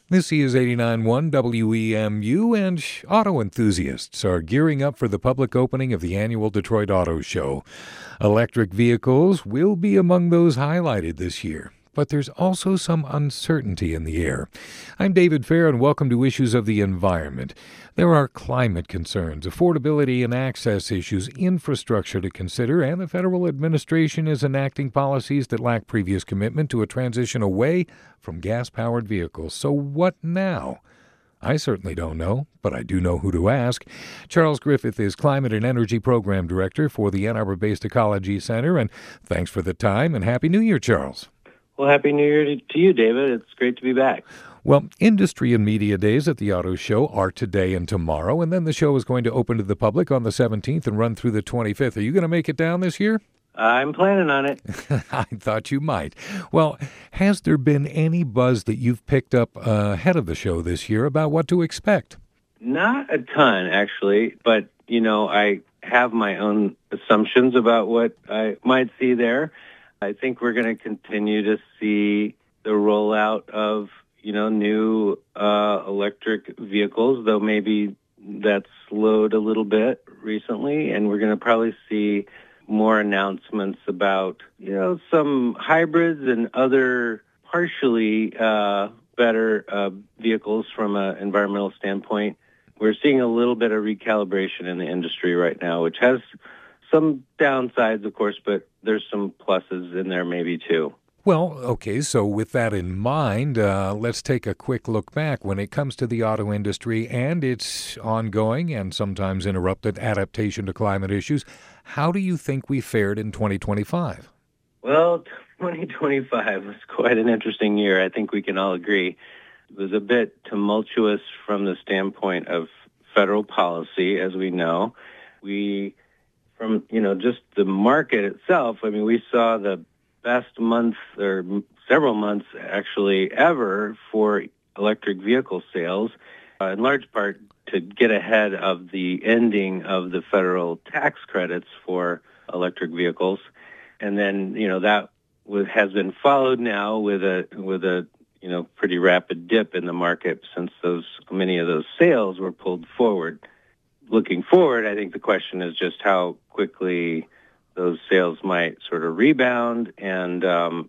This is 89.1 WEMU, and auto enthusiasts are gearing up for the public opening of the annual Detroit Auto Show. Electric vehicles will be among those highlighted this year, but there's also some uncertainty in the air. I'm David Fair, and welcome to Issues of the Environment. There are climate concerns, affordability and access issues, infrastructure to consider, and the federal administration is enacting policies that lack previous commitment to a transition away from gas-powered vehicles. So what now? I certainly don't know, but I do know who to ask. Charles Griffith is Climate and Energy Program Director for the Ann Arbor-based Ecology Center, and thanks for the time, and Happy New Year, Charles. Well, Happy New Year to you, David. It's great to be back. Well, industry and media days at the auto show are today and tomorrow, and then the show is going to open to the public on the 17th and run through the 25th. Are you going to make it down this year? I'm planning on it. I thought you might. Well, has there been any buzz that you've picked up ahead of the show this year about what to expect? Not a ton, actually, but, I have my own assumptions about what I might see there. I think we're going to continue to see the rollout of, new electric vehicles, though maybe that's slowed a little bit recently, and we're going to probably see more announcements about, some hybrids and other partially better vehicles from an environmental standpoint. We're seeing a little bit of recalibration in the industry right now, which has some downsides, of course, but there's some pluses in there maybe too. Well, okay, so with that in mind, let's take a quick look back. When it comes to the auto industry and its ongoing and sometimes interrupted adaptation to climate issues, how do you think we fared in 2025? Well, 2025 was quite an interesting year. I think we can all agree. It was a bit tumultuous from the standpoint of federal policy, as we know. From just the market itself, we saw the best month or several months actually ever for electric vehicle sales, in large part to get ahead of the ending of the federal tax credits for electric vehicles. And then, that has been followed now with a pretty rapid dip in the market since many of those sales were pulled forward. Looking forward, I think the question is just how quickly those sales might sort of rebound and,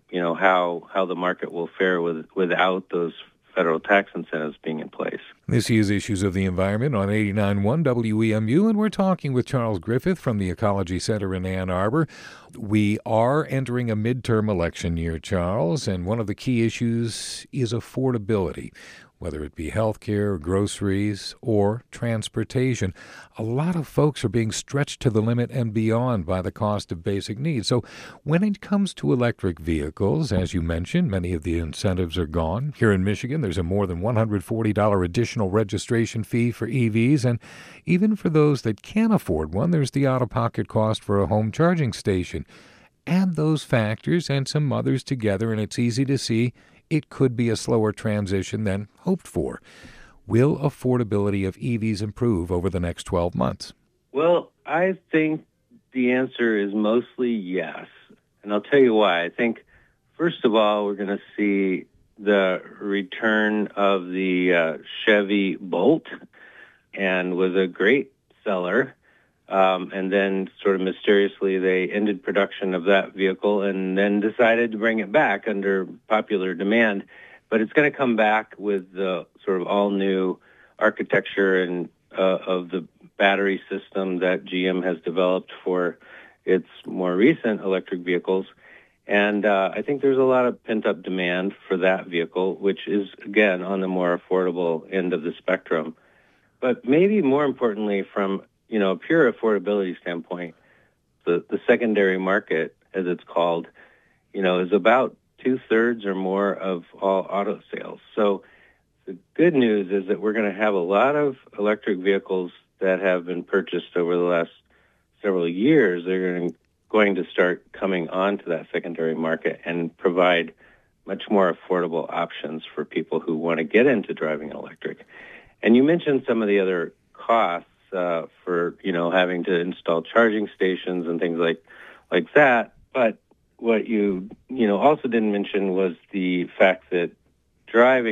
how the market will fare without those federal tax incentives being in place. This is Issues of the Environment on 89.1 WEMU, and we're talking with Charles Griffith from the Ecology Center in Ann Arbor. We are entering a midterm election year, Charles, and one of the key issues is affordability. Whether it be health care, groceries, or transportation, a lot of folks are being stretched to the limit and beyond by the cost of basic needs. So when it comes to electric vehicles, as you mentioned, many of the incentives are gone. Here in Michigan, there's a more than $140 additional registration fee for EVs, and even for those that can't afford one, there's the out-of-pocket cost for a home charging station. Add those factors and some others together, and it's easy to see it could be a slower transition than hoped for. Will affordability of EVs improve over the next 12 months? Well, I think the answer is mostly yes. And I'll tell you why. I think, first of all, we're going to see the return of the Chevy Bolt, and was a great seller. And then sort of mysteriously they ended production of that vehicle and then decided to bring it back under popular demand. But it's going to come back with the sort of all-new architecture and of the battery system that GM has developed for its more recent electric vehicles. And I think there's a lot of pent-up demand for that vehicle, which is, again, on the more affordable end of the spectrum. But maybe more importantly, from a pure affordability standpoint, the secondary market, as it's called, is about 2/3 or more of all auto sales. So the good news is that we're going to have a lot of electric vehicles that have been purchased over the last several years. They're going to start coming onto that secondary market and provide much more affordable options for people who want to get into driving electric. And you mentioned some of the other costs for having to install charging stations and things like that. But what you also didn't mention was the fact that driving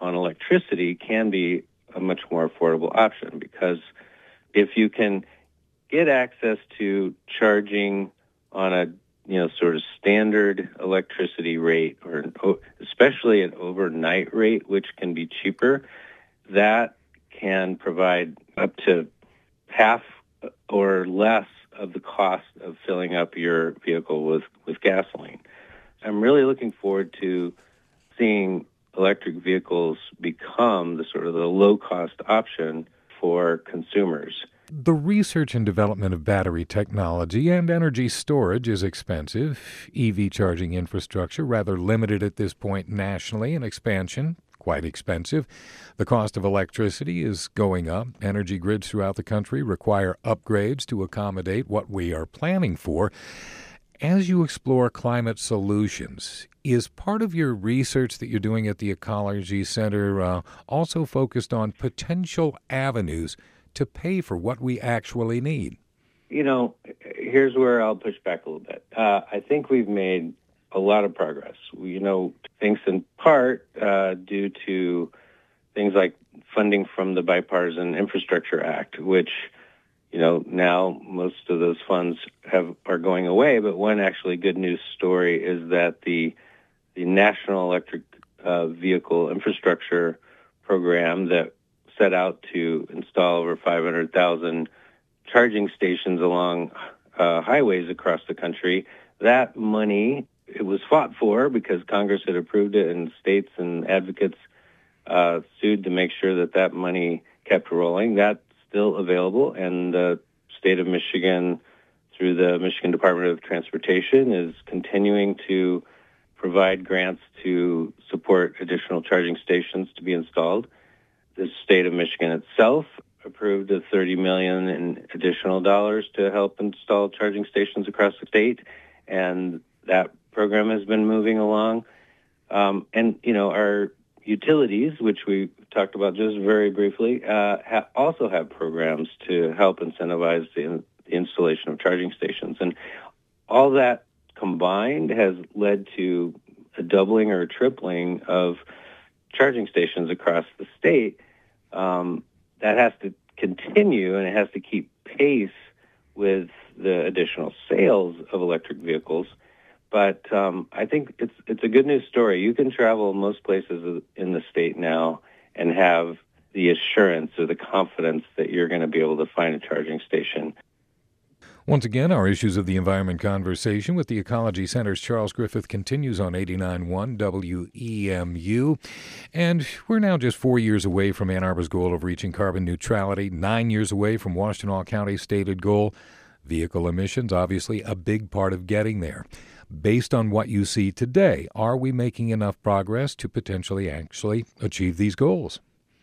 on electricity can be a much more affordable option, because if you can get access to charging on a sort of standard electricity rate, or especially an overnight rate, which can be cheaper, that can provide up to half or less of the cost of filling up your vehicle with gasoline. I'm really looking forward to seeing electric vehicles become the low-cost option for consumers. The research and development of battery technology and energy storage is expensive. EV charging infrastructure rather limited at this point nationally, and expansion quite expensive. The cost of electricity is going up. Energy grids throughout the country require upgrades to accommodate what we are planning for. As you explore climate solutions, is part of your research that you're doing at the Ecology Center also focused on potential avenues to pay for what we actually need? Here's where I'll push back a little bit. I think we've made a lot of progress. Thanks in part due to things like funding from the Bipartisan Infrastructure Act, which, now most of those funds are going away. But one actually good news story is that the National Electric Vehicle Infrastructure Program that set out to install over 500,000 charging stations along highways across the country, that money, it was fought for because Congress had approved it, and states and advocates sued to make sure that money kept rolling. That's still available, and the state of Michigan, through the Michigan Department of Transportation, is continuing to provide grants to support additional charging stations to be installed. The state of Michigan itself approved of $30 million in additional dollars to help install charging stations across the state, and that program has been moving along. Our utilities, which we talked about just very briefly, also have programs to help incentivize the installation of charging stations. And all that combined has led to a doubling or a tripling of charging stations across the state. That has to continue, and it has to keep pace with the additional sales of electric vehicles. But I think it's a good news story. You can travel most places in the state now and have the assurance or the confidence that you're going to be able to find a charging station. Once again, our Issues of the Environment conversation with the Ecology Center's Charles Griffith continues on 89.1 WEMU. And we're now just 4 years away from Ann Arbor's goal of reaching carbon neutrality, 9 years away from Washtenaw County's stated goal. Vehicle emissions, obviously, a big part of getting there. Based on what you see today, are we making enough progress to potentially actually achieve these goals?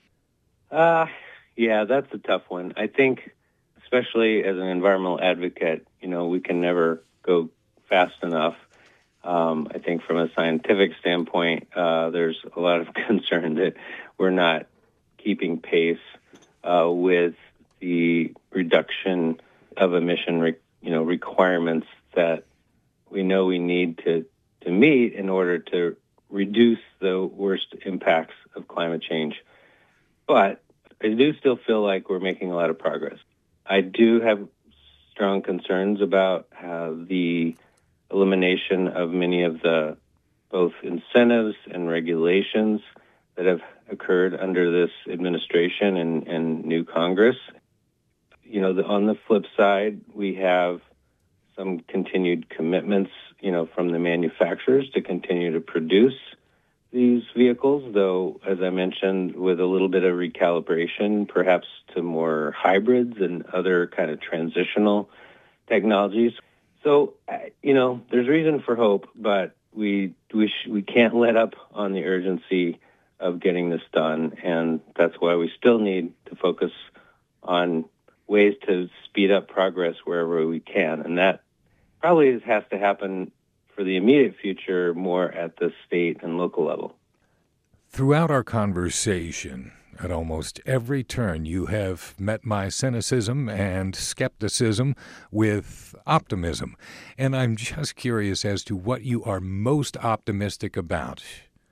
Yeah, that's a tough one. I think, especially as an environmental advocate, we can never go fast enough. I think from a scientific standpoint, there's a lot of concern that we're not keeping pace with the reduction of emission requirements that we know we need to meet in order to reduce the worst impacts of climate change. But I do still feel like we're making a lot of progress. I do have strong concerns about the elimination of many of the both incentives and regulations that have occurred under this administration and new Congress. On the flip side, we have some continued commitments, from the manufacturers to continue to produce these vehicles, though, as I mentioned, with a little bit of recalibration, perhaps to more hybrids and other kind of transitional technologies. So, there's reason for hope, but we can't let up on the urgency of getting this done, and that's why we still need to focus on ways to speed up progress wherever we can, and that probably has to happen for the immediate future more at the state and local level. Throughout our conversation, at almost every turn, you have met my cynicism and skepticism with optimism. And I'm just curious as to what you are most optimistic about.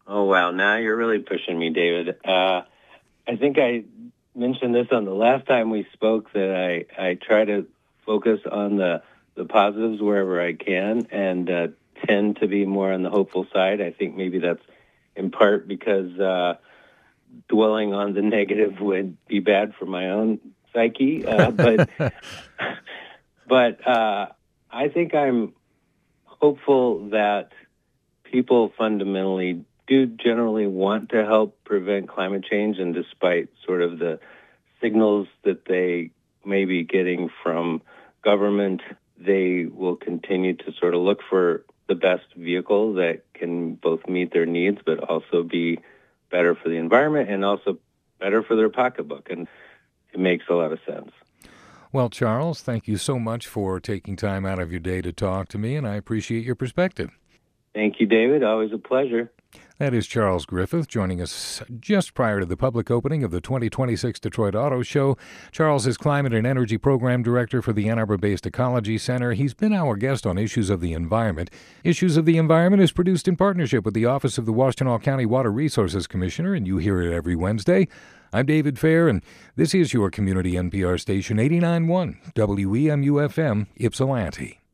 Oh, wow. Now you're really pushing me, David. I think I mentioned this on the last time we spoke, that I try to focus on the positives wherever I can, and tend to be more on the hopeful side. I think maybe that's in part because dwelling on the negative would be bad for my own psyche. But I think I'm hopeful that people fundamentally do generally want to help prevent climate change, and despite sort of the signals that they may be getting from government, they will continue to sort of look for the best vehicle that can both meet their needs but also be better for the environment and also better for their pocketbook. And it makes a lot of sense. Well, Charles, thank you so much for taking time out of your day to talk to me, and I appreciate your perspective. Thank you, David. Always a pleasure. That is Charles Griffith joining us just prior to the public opening of the 2026 Detroit Auto Show. Charles is Climate and Energy Program Director for the Ann Arbor-based Ecology Center. He's been our guest on Issues of the Environment. Issues of the Environment is produced in partnership with the Office of the Washtenaw County Water Resources Commissioner, and you hear it every Wednesday. I'm David Fair, and this is your community NPR station, 89.1 WEMU-FM, Ypsilanti.